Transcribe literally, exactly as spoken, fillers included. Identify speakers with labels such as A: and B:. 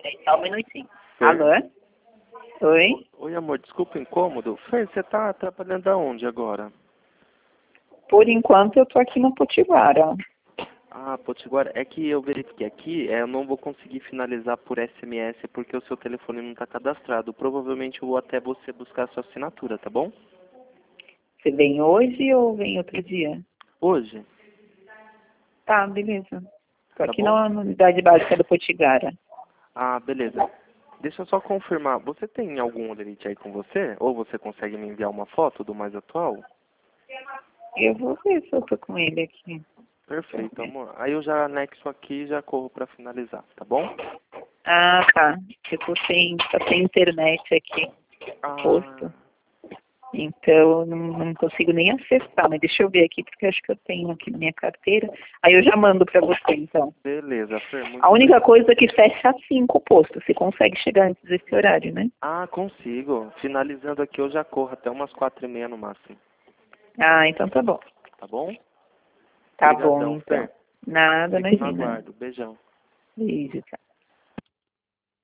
A: Só um minutinho.
B: Fer.
A: Alô? Oi?
B: Oi, amor, desculpa o incômodo. Fer, você tá trabalhando aonde agora?
A: Por enquanto eu tô aqui no Potiguara.
B: Ah, Potiguara, é que eu verifiquei aqui, é, eu não vou conseguir finalizar por S M S porque o seu telefone não está cadastrado. Provavelmente eu vou até você buscar a sua assinatura, tá bom?
A: Você vem hoje ou vem outro dia?
B: Hoje,
A: Tá, beleza. Tô
B: tá
A: aqui
B: bom?
A: na unidade básica do Potiguara.
B: Ah, beleza. Deixa eu só confirmar, você tem algum olerite aí com você? Ou você consegue me enviar uma foto do mais atual?
A: Eu vou ver se eu tô com ele aqui.
B: Perfeito, amor. Aí eu já anexo aqui e já corro pra finalizar, tá bom?
A: Ah, tá. Eu tô sem, tá sem internet aqui no
B: Ah,
A: posto. Então, não, não consigo nem acessar, mas deixa eu ver aqui, porque eu acho que eu tenho aqui na minha carteira. Aí eu já mando pra você, então.
B: beleza, Fer, muito
A: A única
B: obrigado.
A: coisa é que fecha às cinco o posto. Você consegue chegar antes desse horário, né?
B: Ah, consigo. Finalizando aqui eu já corro até umas quatro e meia no máximo,
A: Ah, então tá bom.
B: tá bom?
A: Tá bom,
B: Obrigadão,
A: então.
B: Fer.
A: Nada,
B: Fico no
A: imagina.
B: aguardo. Beijão.
A: Beijo, tchau.